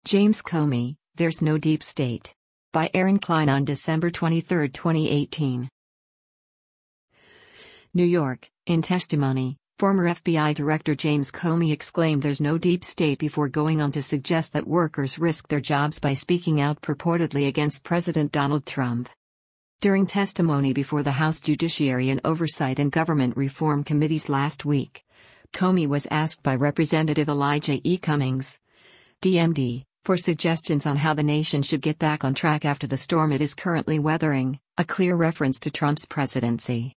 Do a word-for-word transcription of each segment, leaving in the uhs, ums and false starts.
James Comey, There's No Deep State. By Aaron Klein on December twenty-third, twenty eighteen. New York, in testimony, former F B I Director James Comey exclaimed there's no deep state before going on to suggest that workers risk their jobs by speaking out purportedly against President Donald Trump. During testimony before the House Judiciary and Oversight and Government Reform Committees last week, Comey was asked by Representative Elijah E. Cummings, D M D, for suggestions on how the nation should get back on track after the storm it is currently weathering, a clear reference to Trump's presidency.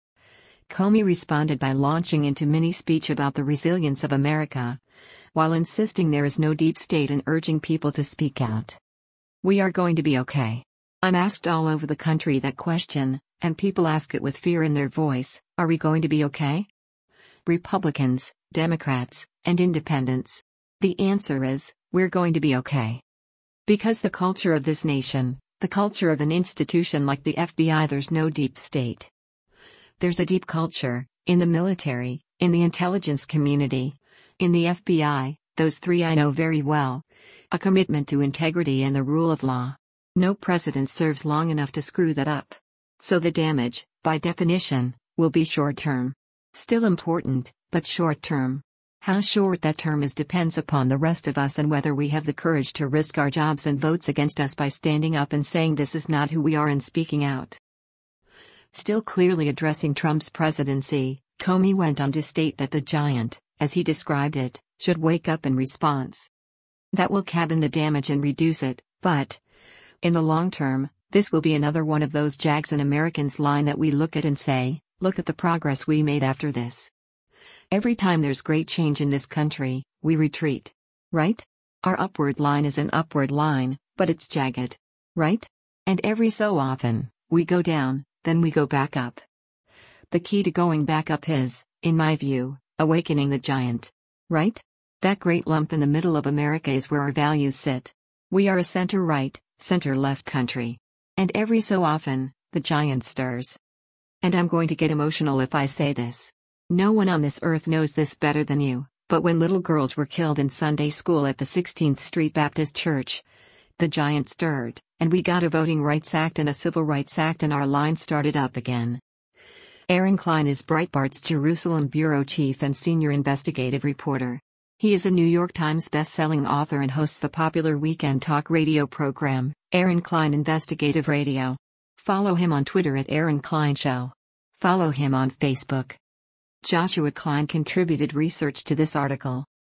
Comey responded by launching into mini-speech about the resilience of America, while insisting there is no deep state and urging people to speak out. We are going to be okay. I'm asked all over the country that question, and people ask it with fear in their voice, are we going to be okay? Republicans, Democrats, and Independents. The answer is, we're going to be okay. Because the culture of this nation, the culture of an institution like the F B I, there's no deep state. There's a deep culture, in the military, in the intelligence community, in the F B I, those three I know very well. A commitment to integrity and the rule of law. No president serves long enough to screw that up. So the damage, by definition, will be short-term. Still important, but short-term. How short that term is depends upon the rest of us and whether we have the courage to risk our jobs and votes against us by standing up and saying this is not who we are and speaking out. Still clearly addressing Trump's presidency, Comey went on to state that the giant, as he described it, should wake up in response. That will cabin the damage and reduce it, but, in the long term, this will be another one of those Jags and Americans line that we look at and say, look at the progress we made after this. Every time there's great change in this country, we retreat. Right? Our upward line is an upward line, but it's jagged. Right? And every so often, we go down, then we go back up. The key to going back up is, in my view, awakening the giant. Right? That great lump in the middle of America is where our values sit. We are a center-right, center-left country. And every so often, the giant stirs. And I'm going to get emotional if I say this. No one on this earth knows this better than you, but when little girls were killed in Sunday school at the sixteenth Street Baptist Church, the giant stirred, and we got a Voting Rights Act and a Civil Rights Act and our line started up again. Aaron Klein is Breitbart's Jerusalem bureau chief and senior investigative reporter. He is a New York Times best-selling author and hosts the popular weekend talk radio program, Aaron Klein Investigative Radio. Follow him on Twitter at Aaron Klein Show. Follow him on Facebook. Joshua Klein contributed research to this article.